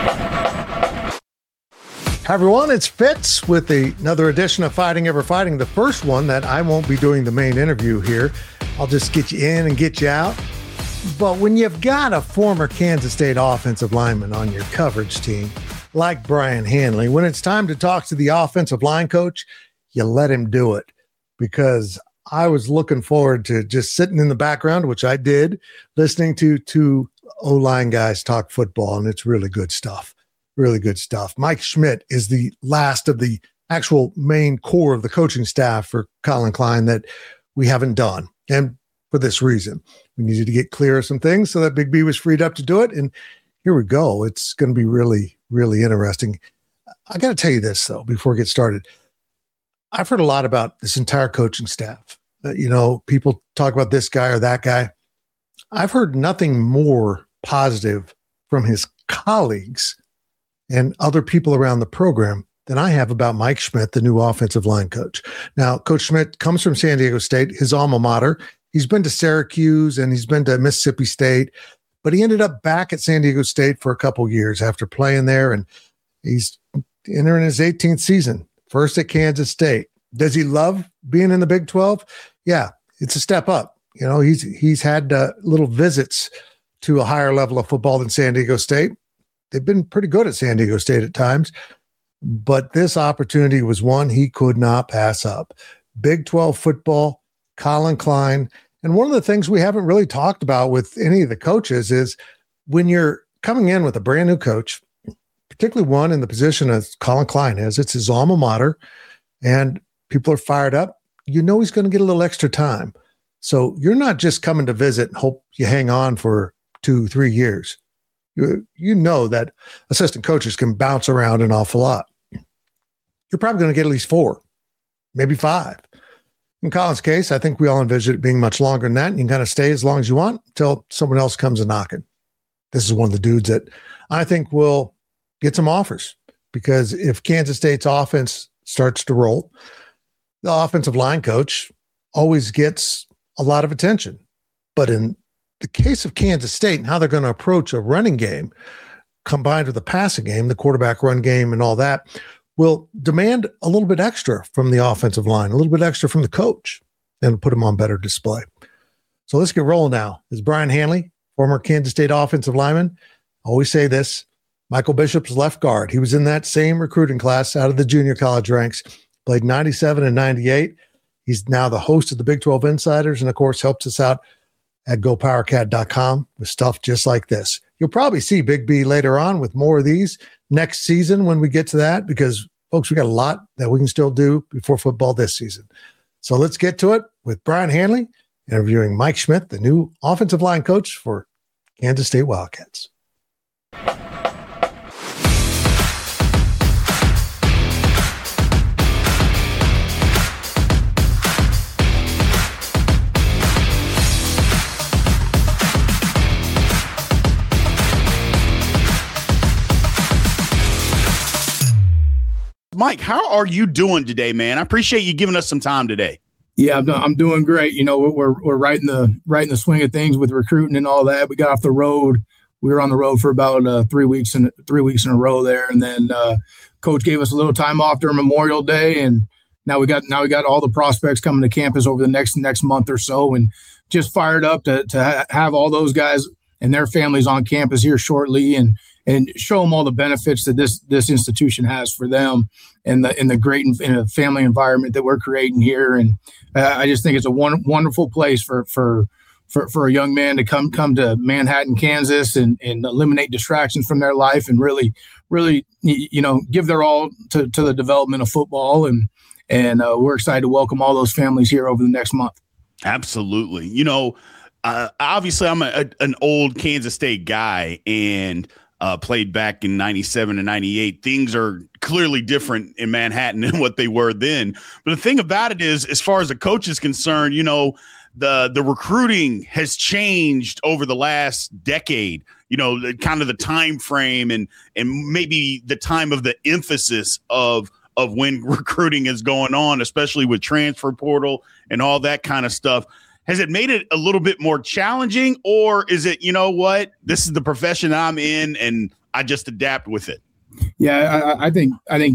Hi, everyone. It's Fitz with another edition of Fighting Ever Fighting, the first one that I won't be doing the main interview here. I'll just get you in and get you out. But when you've got a former Kansas State offensive lineman on your coverage team, like Brian Hanley, when it's time to talk to the offensive line coach, you let him do it. Because I was looking forward to just sitting in the background, which I did, listening to two O-line guys talk football, and it's really good stuff. Really good stuff. Mike Schmidt is the last of the actual main core of the coaching staff for Colin Klein that we haven't done. And for this reason, we needed to get clear of some things so that Big B was freed up to do it. And here we go. It's going to be really, really interesting. I got to tell you this, though, before we get started. I've heard a lot about this entire coaching staff. People talk about this guy or that guy. I've heard nothing more positive from his colleagues and other people around the program than I have about Mike Schmidt, the new offensive line coach. Now, Coach Schmidt comes from San Diego State, his alma mater. He's been to Syracuse and he's been to Mississippi State, but he ended up back at San Diego State for a couple years after playing there, and he's entering his 18th season, first at Kansas State. Does he love being in the Big 12? Yeah, it's a step up. He's had little visits to a higher level of football than San Diego State. They've been pretty good at San Diego State at times, but this opportunity was one he could not pass up. Big 12 football, Colin Klein. And one of the things we haven't really talked about with any of the coaches is when you're coming in with a brand new coach, particularly one in the position as Colin Klein is, it's his alma mater, and people are fired up, he's going to get a little extra time. So you're not just coming to visit and hope you hang on for 2-3 years. You know that assistant coaches can bounce around an awful lot. You're probably going to get at least 4, maybe 5. In Colin's case, I think we all envision it being much longer than that. You can kind of stay as long as you want until someone else comes a knocking. This is one of the dudes that I think will get some offers, because if Kansas State's offense starts to roll, the offensive line coach always gets a lot of attention. But in the case of Kansas State and how they're going to approach a running game combined with a passing game, the quarterback run game and all that, will demand a little bit extra from the offensive line, a little bit extra from the coach, and put them on better display. So let's get rolling now. This is Brian Hanley, former Kansas State offensive lineman. I always say this, Michael Bishop's left guard. He was in that same recruiting class out of the junior college ranks, played 97 and 98. He's now the host of the Big 12 Insiders and, of course, helps us out at GoPowerCat.com with stuff just like this. You'll probably see Big B later on with more of these next season when we get to that, because, folks, we got a lot that we can still do before football this season. So let's get to it with Brian Hanley interviewing Mike Schmidt, the new offensive line coach for Kansas State Wildcats. Mike, how are you doing today, man? I appreciate you giving us some time today. Yeah, I'm doing great. We're right in the swing of things with recruiting and all that. We got off the road. We were on the road for about 3 weeks in a row there, and then Coach gave us a little time off during Memorial Day, and now we got all the prospects coming to campus over the next month or so, and just fired up to have all those guys and their families on campus here shortly, and show them all the benefits that this institution has for them, and the great family environment that we're creating here. And I just think it's a wonderful place for a young man to come to Manhattan, Kansas, and eliminate distractions from their life, and really give their all to the development of football. And we're excited to welcome all those families here over the next month. Absolutely. Obviously I'm an old Kansas State guy, and played back in 97 and 98. Things are clearly different in Manhattan than what they were then. But the thing about it is, as far as the coach is concerned, the recruiting has changed over the last decade, kind of the time frame and maybe the time of the emphasis of when recruiting is going on, especially with transfer portal and all that kind of stuff. Has it made it a little bit more challenging, or is it, this is the profession I'm in and I just adapt with it. Yeah, I think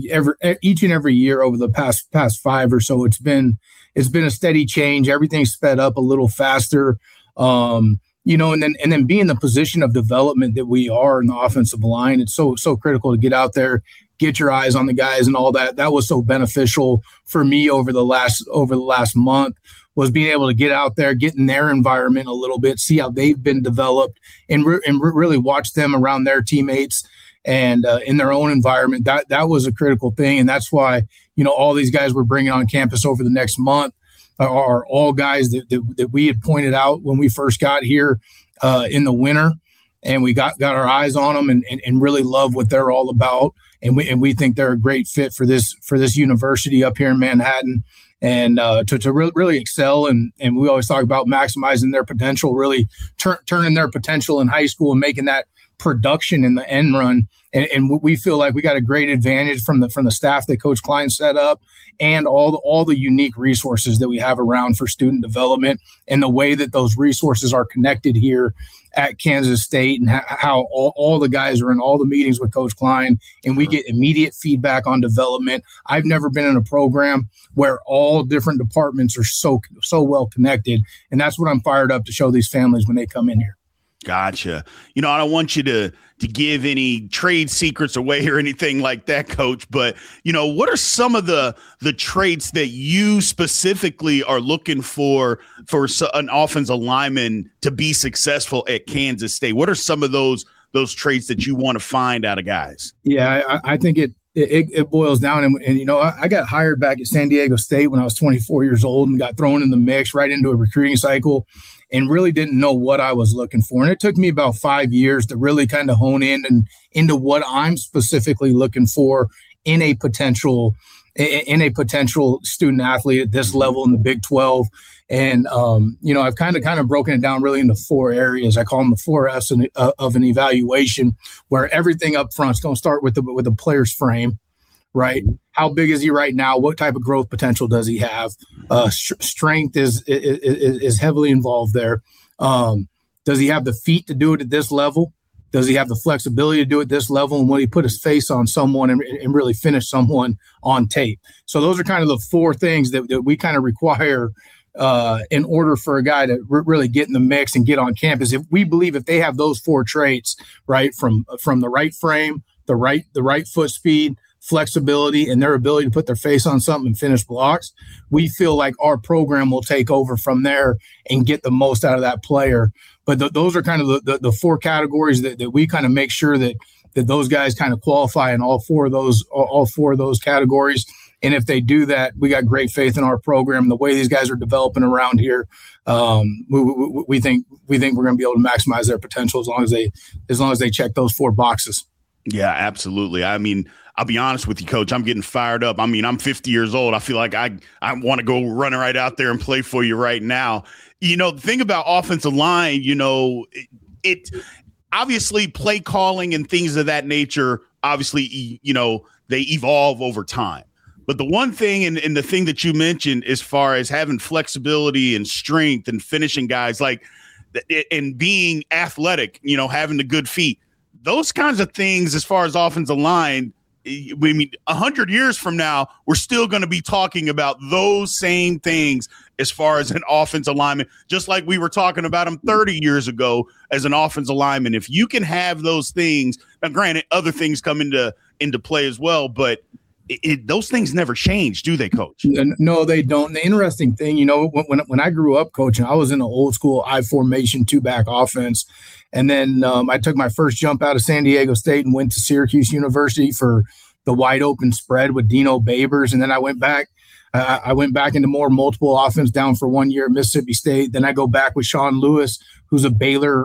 each and every year over the past 5 or so, it's been a steady change. Everything's sped up a little faster. And then being the position of development that we are in the offensive line, it's so critical to get out there, get your eyes on the guys and all that. That was so beneficial for me over the last month, was being able to get out there, get in their environment a little bit, see how they've been developed, and really watch them around their teammates and in their own environment. That was a critical thing. And that's why, all these guys we're bringing on campus over the next month are all guys that we had pointed out when we first got here in the winter, and we got our eyes on them and really love what they're all about. And we think they're a great fit for this university up here in Manhattan, and to really excel. And we always talk about maximizing their potential, really turning their potential in high school and making that production in the end run. And we feel like we got a great advantage from the staff that Coach Klein set up, and all the unique resources that we have around for student development, and the way that those resources are connected here at Kansas State, and how all the guys are in all the meetings with Coach Klein, and we get immediate feedback on development. I've never been in a program where all different departments are so well connected, and that's what I'm fired up to show these families when they come in here. Gotcha. I don't want you to give any trade secrets away or anything like that, Coach, but, what are some of the traits that you specifically are looking for an offensive lineman to be successful at Kansas State? What are some of those traits that you want to find out of guys? Yeah, I think it boils down. And I got hired back at San Diego State when I was 24 years old and got thrown in the mix right into a recruiting cycle, and really didn't know what I was looking for. And it took me about 5 years to really kind of hone in and into what I'm specifically looking for in a potential student athlete at this level in the Big 12. And, I've kind of broken it down really into 4 areas. I call them the 4 F's of an evaluation, where everything up front is going to start with the player's frame, right? How big is he right now? What type of growth potential does he have? Strength is heavily involved there. Does he have the feet to do it at this level? Does he have the flexibility to do it at this level? And will he put his face on someone and really finish someone on tape? So those are kind of the 4 things that we kind of require in order for a guy to really get in the mix and get on campus. If we believe if they have those 4 traits, right, from the right frame, the right foot speed, flexibility, and their ability to put their face on something and finish blocks, we feel like our program will take over from there and get the most out of that player. But those are kind of the 4 categories that we kind of make sure that those guys kind of qualify in all 4 of those categories. And if they do that, we got great faith in our program. The way these guys are developing around here, we think we're going to be able to maximize their potential as long as they check those 4 boxes. Yeah, absolutely. I mean, I'll be honest with you, Coach. I'm getting fired up. I mean, I'm 50 years old. I feel like I want to go running right out there and play for you right now. The thing about offensive line, it obviously play calling and things of that nature, obviously, they evolve over time. But the one thing and the thing that you mentioned as far as having flexibility and strength and finishing guys and being athletic, having the good feet, those kinds of things as far as offensive line, 100 years from now, we're still going to be talking about those same things as far as an offensive lineman, just like we were talking about them 30 years ago as an offensive lineman. If you can have those things, now granted, other things come into play as well, but those things never change, do they, Coach? No, they don't. The interesting thing, when I grew up coaching, I was in an old school I formation 2-back offense. And then I took my first jump out of San Diego State and went to Syracuse University for the wide open spread with Dino Babers. And then I went back into more multiple offense down for 1 year at Mississippi State. Then I go back with Sean Lewis, who's a Baylor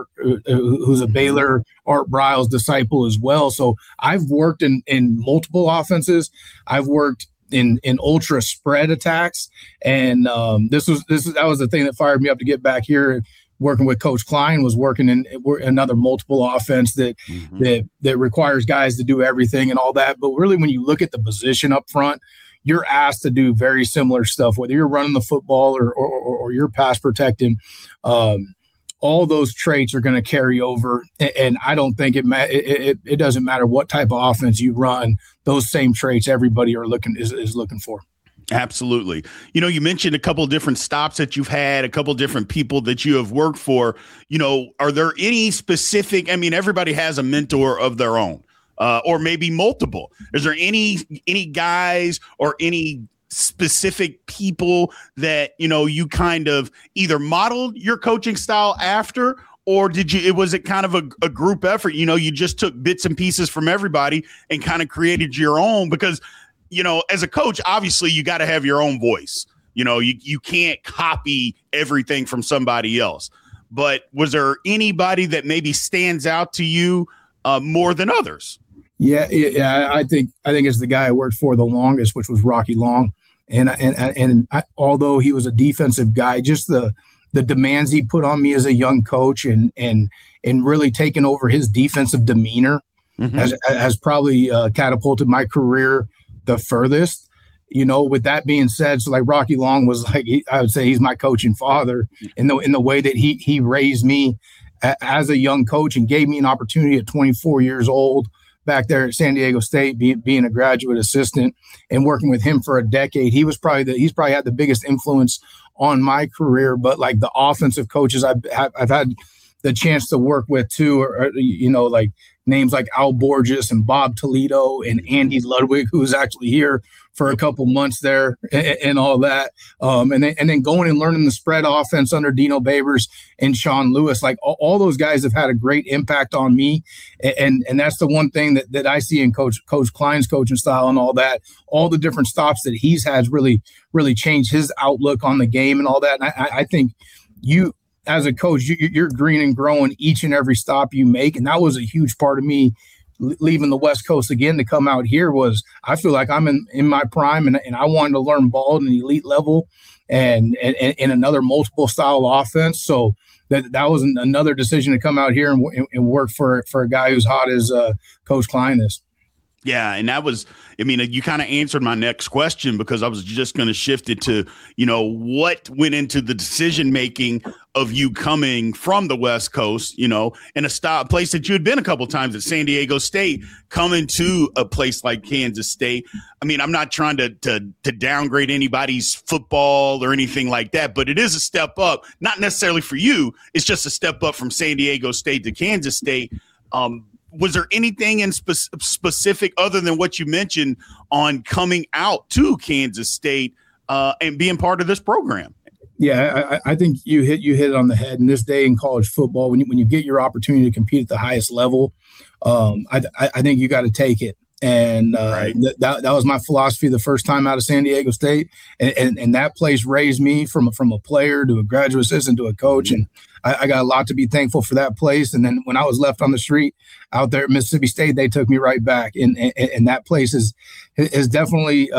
Art Briles disciple as well. So I've worked in multiple offenses. I've worked in ultra spread attacks, and that was the thing that fired me up to get back here. Working with Coach Klein was working in another multiple offense that requires guys to do everything and all that. But really, when you look at the position up front, you're asked to do very similar stuff, whether you're running the football or you're pass protecting. all those traits are going to carry over. And I don't think it doesn't matter what type of offense you run, those same traits everybody is looking for. Absolutely. You mentioned a couple of different stops that you've had, a couple of different people that you have worked for. Are there any specific, everybody has a mentor of their own, or maybe multiple. Is there any guys or any specific people that, you kind of either modeled your coaching style after, or was it kind of a group effort? You just took bits and pieces from everybody and kind of created your own, because as a coach, obviously you got to have your own voice. You can't copy everything from somebody else. But was there anybody that maybe stands out to you more than others? Yeah. I think it's the guy I worked for the longest, which was Rocky Long. And although he was a defensive guy, just the demands he put on me as a young coach and really taking over his defensive demeanor has probably catapulted my career the furthest. With that being said, so like Rocky Long was I would say he's my coaching father in the way that he raised me as a young coach and gave me an opportunity at 24 years old back there at San Diego State, being a graduate assistant and working with him for a decade. He's probably had the biggest influence on my career. But like the offensive coaches I've had the chance to work with too, or like names like Al Borges and Bob Toledo and Andy Ludwig, who was actually here for a couple months there and all that. And then going and learning the spread offense under Dino Babers and Sean Lewis, like all those guys have had a great impact on me. And that's the one thing that I see in Coach Klein's coaching style and all that. All the different stops that he's had really, really changed his outlook on the game and all that. And I think you, as a coach, you're green and growing each and every stop you make. And that was a huge part of me leaving the West Coast again to come out here. Was I feel like I'm in my prime and I wanted to learn ball at an elite level and another multiple style offense. So that was another decision to come out here and work for a guy who's hot as Coach Klein is. Yeah. And that was, you kind of answered my next question, because I was just going to shift it to, what went into the decision-making of you coming from the West Coast, in a place that you had been a couple of times at San Diego State, coming to a place like Kansas State. I'm not trying to downgrade anybody's football or anything like that, but it is a step up, not necessarily for you. It's just a step up from San Diego State to Kansas State. Was there anything in specific other than what you mentioned on coming out to Kansas State and being part of this program? Yeah, I think you hit it on the head. In this day in college football, when you get your opportunity to compete at the highest level, I think you got to take it. And right. that was my philosophy the first time out of San Diego State. And that place raised me from a player to a graduate assistant to a coach. And I got a lot to be thankful for that place. And then when I was left on the street out there at Mississippi State, they took me right back. And that place is definitely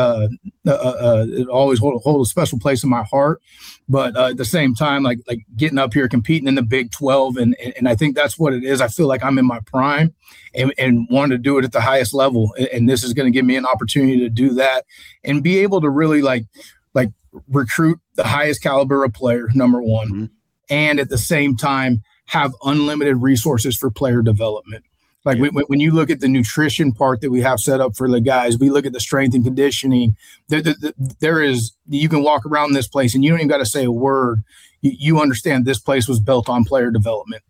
always hold a special place in my heart. But at the same time, like getting up here, competing in the Big 12, and I think that's what it is. I feel like I'm in my prime and want to do it at the highest level. And this is going to give me an opportunity to do that and be able to really like recruit the highest caliber of player, number one, mm-hmm. and at the same time have unlimited resources for player development. Like when you look at the nutrition part that we have set up for the guys, we look at the strength and conditioning. There is, you can walk around this place and you don't even got to say a word. You understand this place was built on player development,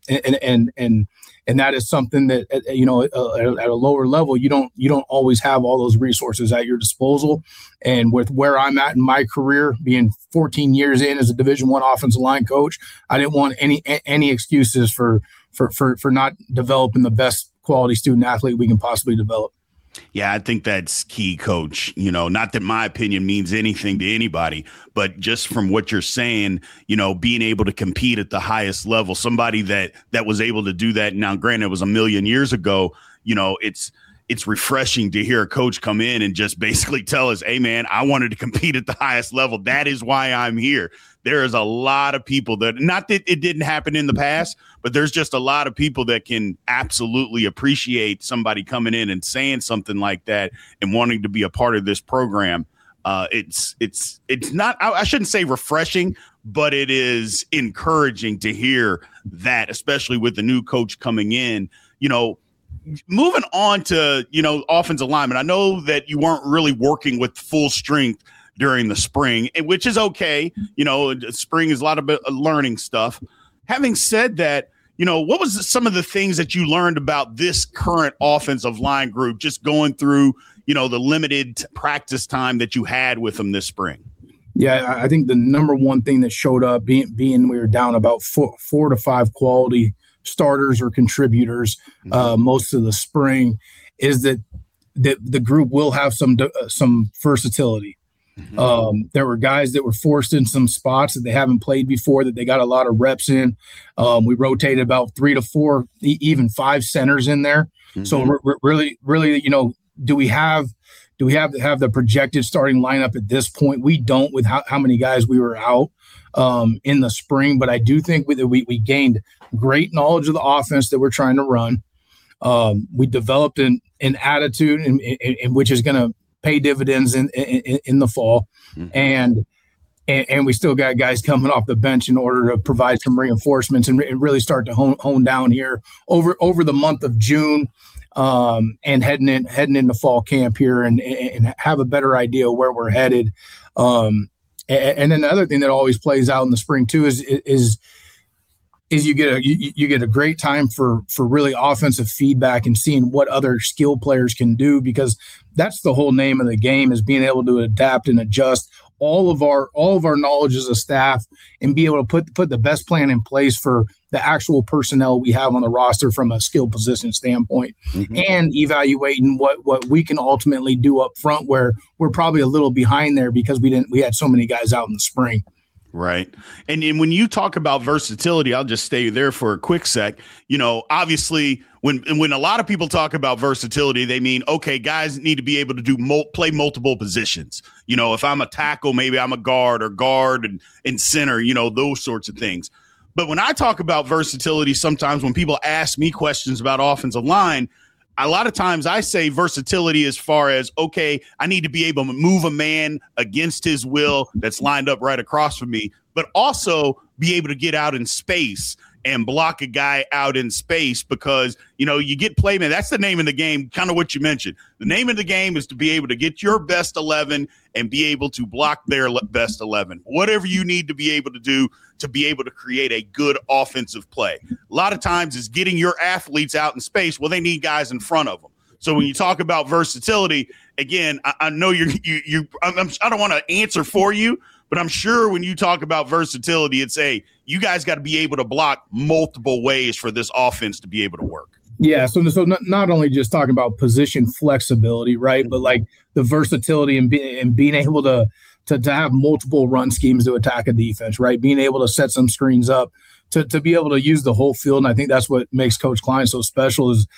and that is something that at a lower level you don't always have all those resources at your disposal. And with where I'm at in my career, being 14 years in as a Division I offensive line coach, I didn't want any excuses for not developing the best quality student athlete we can possibly develop. Yeah, I think that's key, Coach. Not that my opinion means anything to anybody, but just from what you're saying, being able to compete at the highest level, somebody that was able to do that. Now, granted, it was a million years ago. It's refreshing to hear a coach come in and just basically tell us, hey, man, I wanted to compete at the highest level. That is why I'm here. There is a lot of people that, not that it didn't happen in the past, but there's just a lot of people that can absolutely appreciate somebody coming in and saying something like that and wanting to be a part of this program. It's not, I shouldn't say refreshing, but it is encouraging to hear that, especially with the new coach coming in. Moving on to, offensive linemen. I know that you weren't really working with full strength during the spring, which is okay. Spring is a lot of learning stuff. Having said that, what was some of the things that you learned about this current offensive line group just going through, the limited practice time that you had with them this spring? Yeah, I think the number one thing that showed up being we were down about four to five quality starters or contributors most of the spring is that the group will have some versatility. There were guys that were forced in some spots that they haven't played before that they got a lot of reps in. We rotated about 3 to 4, even 5 centers in there. So really, do we have the projected starting lineup at this point? We don't, with how many guys we were out in the spring, but I do think we gained great knowledge of the offense that we're trying to run. We developed an attitude in which is going to pay dividends in the fall, and we still got guys coming off the bench in order to provide some reinforcements and really start to hone down here over the month of June, and heading into fall camp here and have a better idea of where we're headed. And then the other thing that always plays out in the spring too is you get a great time for really offensive feedback and seeing what other skill players can do, because that's the whole name of the game, is being able to adapt and adjust all of our knowledge as a staff and be able to put the best plan in place for the actual personnel we have on the roster from a skill position standpoint, and evaluating what we can ultimately do up front, where we're probably a little behind there because we had so many guys out in the spring. Right. And when you talk about versatility, I'll just stay there for a quick sec. Obviously, when a lot of people talk about versatility, they mean, okay, guys need to be able to play multiple positions. If I'm a tackle, maybe I'm a guard and center, those sorts of things. But when I talk about versatility, sometimes when people ask me questions about offensive line, a lot of times I say versatility as far as, okay, I need to be able to move a man against his will that's lined up right across from me, but also be able to get out in space and block a guy out in space, because, you get playman. That's the name of the game, kind of what you mentioned. The name of the game is to be able to get your best 11 and be able to block their best 11. Whatever you need to be able to do to be able to create a good offensive play. A lot of times is getting your athletes out in space. Well, they need guys in front of them. So when you talk about versatility, again, I know I don't want to answer for you, but I'm sure when you talk about versatility, it's you guys got to be able to block multiple ways for this offense to be able to work. Yeah, so not only just talking about position flexibility, right, but like the versatility and being able to have multiple run schemes to attack a defense, right, being able to set some screens up to be able to use the whole field. And I think that's what makes Coach Klein so special is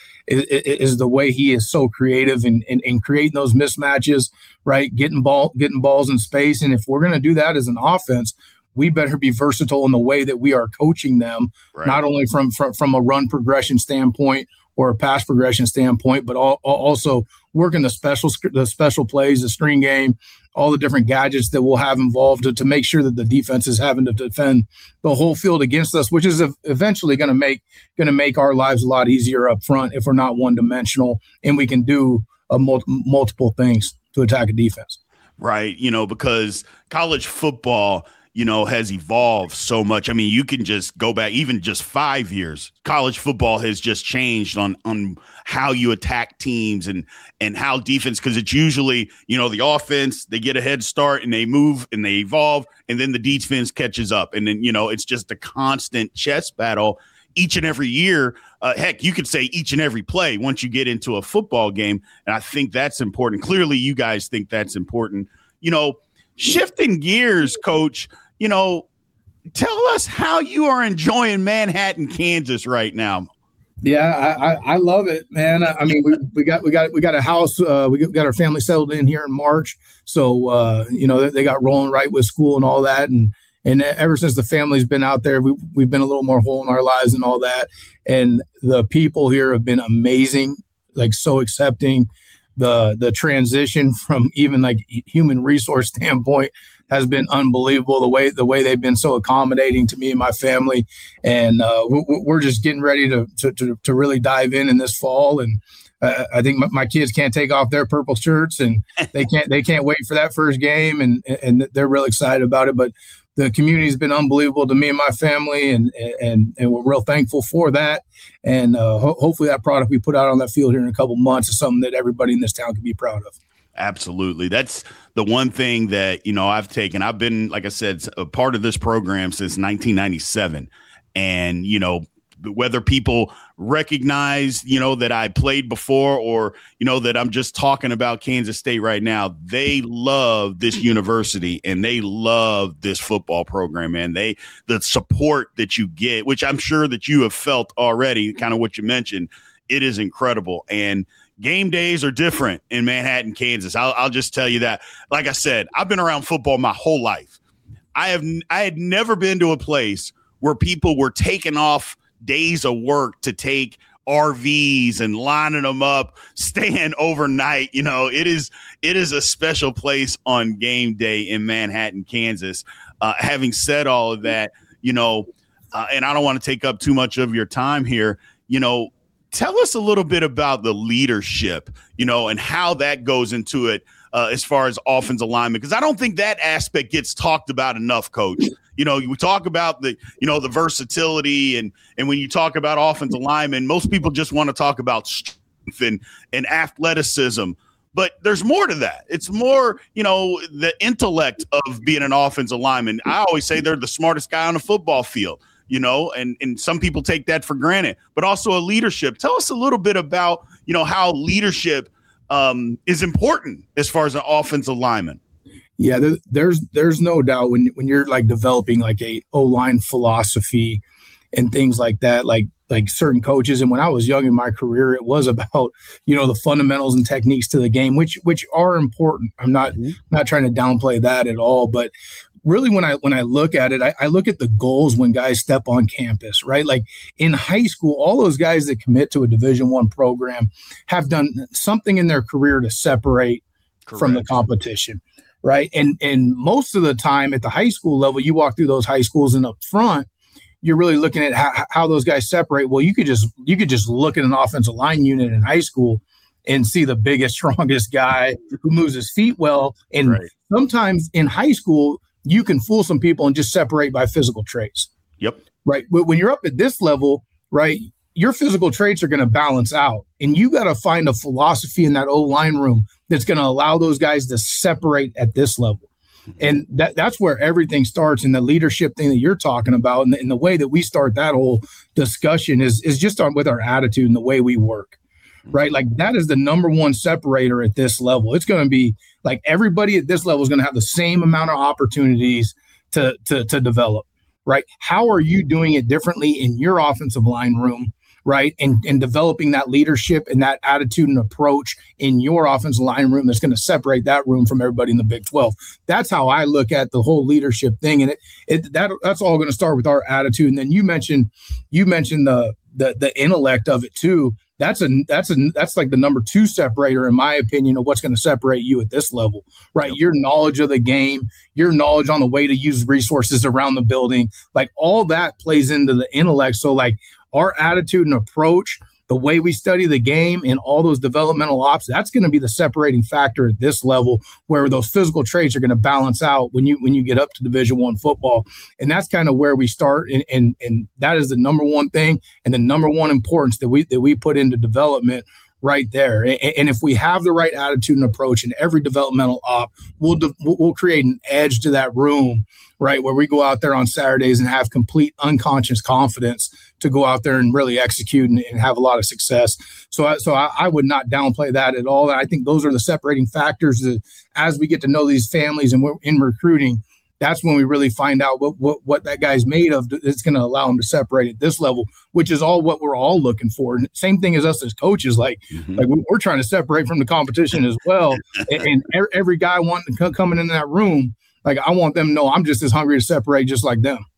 the way he is so creative in creating those mismatches, right, getting balls in space. And if we're going to do that as an offense, we better be versatile in the way that we are coaching them, right, not only from a run progression standpoint or a pass progression standpoint, but also working the special plays, the screen game, all the different gadgets that we'll have involved to make sure that the defense is having to defend the whole field against us, which is eventually going to make our lives a lot easier up front if we're not one dimensional and we can do multiple things to attack a defense. Right. Because college football, has evolved so much. I mean, you can just go back even just 5 years. College football has just changed on how you attack teams and how defense, because it's usually, the offense, they get a head start and they move and they evolve, and then the defense catches up. And then, it's just a constant chess battle each and every year. Heck, you could say each and every play once you get into a football game. And I think that's important. Clearly, you guys think that's important. Shifting gears, Coach, tell us how you are enjoying Manhattan, Kansas right now. Yeah, I love it, man. I mean, we got a house. We got our family settled in here in March, so they got rolling right with school and all that, and ever since the family's been out there, we've been a little more whole in our lives and all that. And the people here have been amazing, like so accepting. the transition from even like human resource standpoint has been unbelievable. The way they've been so accommodating to me and my family, and we're just getting ready to really dive in this fall. And I think my kids can't take off their purple shirts, and they can't wait for that first game, and they're really excited about it. But the community has been unbelievable to me and my family, and we're real thankful for that. And hopefully that product we put out on that field here in a couple months is something that everybody in this town can be proud of. Absolutely. That's the one thing that, I've taken. I've been, like I said, a part of this program since 1997. And, whether people recognize, that I played before or, that I'm just talking about Kansas State right now, they love this university and they love this football program, and the support that you get, which I'm sure that you have felt already, kind of what you mentioned, it is incredible. And game days are different in Manhattan, Kansas. I'll just tell you that. Like I said, I've been around football my whole life. I had never been to a place where people were taking off days of work to take RVs and lining them up, staying overnight. It is a special place on game day in Manhattan, Kansas. Having said all of that, and I don't want to take up too much of your time here, tell us a little bit about the leadership, and how that goes into it as far as offensive alignment, because I don't think that aspect gets talked about enough, Coach. We talk about the versatility, and when you talk about offensive linemen, most people just want to talk about strength and athleticism. But there's more to that. It's more, the intellect of being an offensive lineman. I always say they're the smartest guy on the football field. And some people take that for granted, but also a leadership. Tell us a little bit about, how leadership is important as far as an offensive lineman. Yeah, there's no doubt when you're like developing like a O-line philosophy and things like that, like certain coaches. And when I was young in my career, it was about, the fundamentals and techniques to the game, which are important. I'm not trying to downplay that at all, but really, when I look at it, I look at the goals when guys step on campus, right? Like in high school, all those guys that commit to a Division I program have done something in their career to separate from the competition, right? And most of the time at the high school level, you walk through those high schools and up front, you're really looking at how those guys separate. Well, you could just look at an offensive line unit in high school and see the biggest, strongest guy who moves his feet well. And sometimes in high school, you can fool some people and just separate by physical traits. Yep. Right. When you're up at this level, right, your physical traits are going to balance out, and you got to find a philosophy in that O-line room that's going to allow those guys to separate at this level. And that's where everything starts. And the leadership thing that you're talking about, and the way that we start that whole discussion is just with our attitude and the way we work. Right. Like that is the number one separator at this level. It's going to be like everybody at this level is going to have the same amount of opportunities to develop. Right. How are you doing it differently in your offensive line room? Right. And developing that leadership and that attitude and approach in your offensive line room that's going to separate that room from everybody in the Big 12. That's how I look at the whole leadership thing. And that's all going to start with our attitude. And then you mentioned the intellect of it too. That's like the number two separator, in my opinion, of what's going to separate you at this level, right? Yep. Your knowledge of the game, your knowledge on the way to use resources around the building, like all that plays into the intellect. So like our attitude and approach, the way we study the game and all those developmental ops, that's going to be the separating factor at this level, where those physical traits are going to balance out when you get up to Division I football. And that's kind of where we start. And that is the number one thing and the number one importance that we put into development right there. And if we have the right attitude and approach in every developmental op, we'll create an edge to that room, right, where we go out there on Saturdays and have complete unconscious confidence to go out there and really execute and have a lot of success. So I would not downplay that at all. And I think those are the separating factors that as we get to know these families and we're in recruiting, that's when we really find out what that guy's made of. It's going to allow him to separate at this level, which is all what we're all looking for. And same thing as us as coaches, like we're trying to separate from the competition as well. and every guy coming in that room, like I want them to know I'm just as hungry to separate just like them.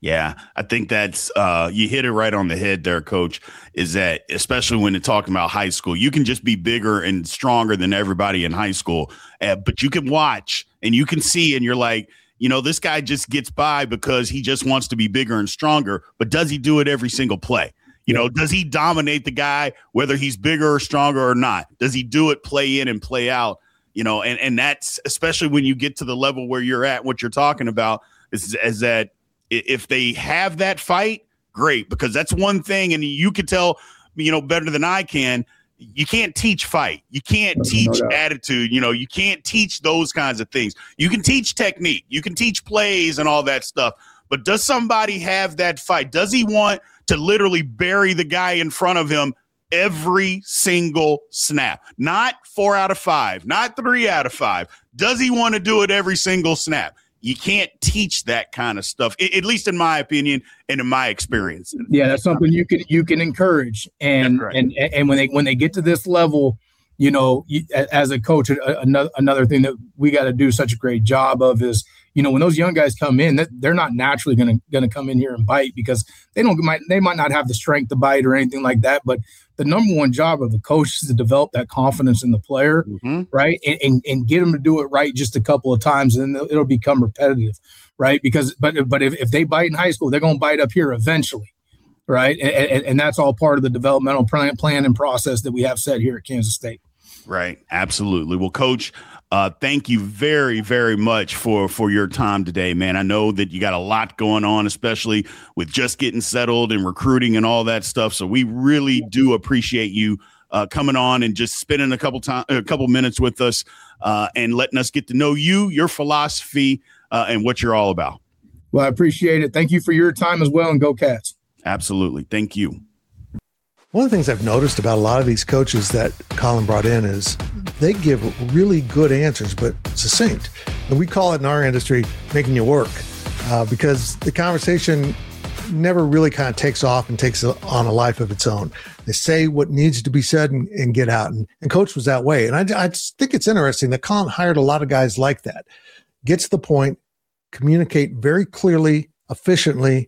Yeah, I think that's you hit it right on the head there, Coach, is that especially when they're talking about high school, you can just be bigger and stronger than everybody in high school. But you can watch and you can see and you're like, this guy just gets by because he just wants to be bigger and stronger. But does he do it every single play? Does he dominate the guy, whether he's bigger or stronger or not? Does he do it play in and play out? And that's especially when you get to the level where you're at, what you're talking about is that if they have that fight, great, because that's one thing. And you could tell, better than I can, you can't teach fight. You can't teach attitude. You can't teach those kinds of things. You can teach technique. You can teach plays and all that stuff. But does somebody have that fight? Does he want to literally bury the guy in front of him every single snap? Not 4 out of 5, not 3 out of 5. Does he want to do it every single snap? You can't teach that kind of stuff, at least in my opinion and in my experience. Yeah, that's something you can encourage. And and when they get to this level, as a coach, another thing that we got to do such a great job of is, when those young guys come in, they're not naturally going to come in here and bite because they might not have the strength to bite or anything like that. But the number one job of the coach is to develop that confidence in the player, right? And get them to do it right just a couple of times, and then it'll become repetitive, right? But if they bite in high school, they're going to bite up here eventually, right? And that's all part of the developmental plan and process that we have set here at Kansas State. Right. Absolutely. Well, Coach, thank you very, very much for your time today, man. I know that you got a lot going on, especially with just getting settled and recruiting and all that stuff. So we really do appreciate you coming on and just spending a couple minutes with us and letting us get to know you, your philosophy, and what you're all about. Well, I appreciate it. Thank you for your time as well, and go Cats. Absolutely. Thank you. One of the things I've noticed about a lot of these coaches that Colin brought in is they give really good answers, but succinct. And we call it in our industry, making you work, because the conversation never really kind of takes off and takes on a life of its own. They say what needs to be said and get out. And Coach was that way. And I just think it's interesting that Colin hired a lot of guys like that. Gets to the point, communicate very clearly, efficiently,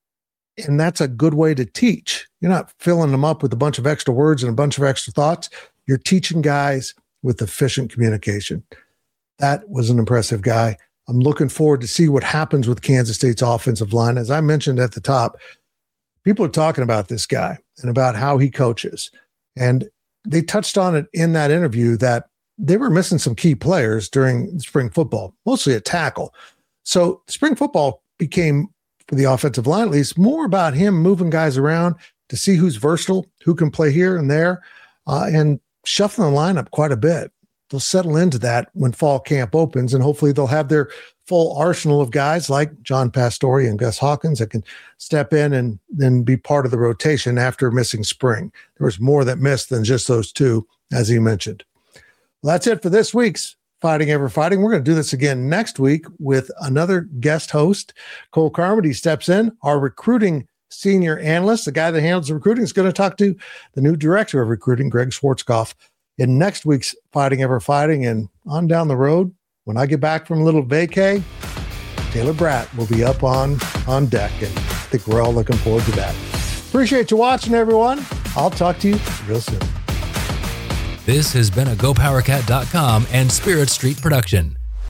and that's a good way to teach. You're not filling them up with a bunch of extra words and a bunch of extra thoughts. You're teaching guys with efficient communication. That was an impressive guy. I'm looking forward to see what happens with Kansas State's offensive line. As I mentioned at the top, people are talking about this guy and about how he coaches. And they touched on it in that interview that they were missing some key players during spring football, mostly at tackle. So spring football became, for the offensive line at least, more about him moving guys around to see who's versatile, who can play here and there, and shuffling the lineup quite a bit. They'll settle into that when fall camp opens, and hopefully they'll have their full arsenal of guys like John Pastore and Gus Hawkins that can step in and then be part of the rotation after missing spring. There was more that missed than just those two, as he mentioned. Well, that's it for this week's Fighting Ever Fighting. We're going to do this again next week with another guest host. Cole Carmody steps in, our recruiting senior analyst. The guy that handles the recruiting is going to talk to the new director of recruiting, Greg Schwarzkopf, in next week's Fighting Ever Fighting. And on down the road, when I get back from a little vacay, Taylor Bratt will be up on deck, and I think we're all looking forward to that. Appreciate you watching, everyone. I'll talk to you real soon. This has been a GoPowerCat.com and Spirit Street production.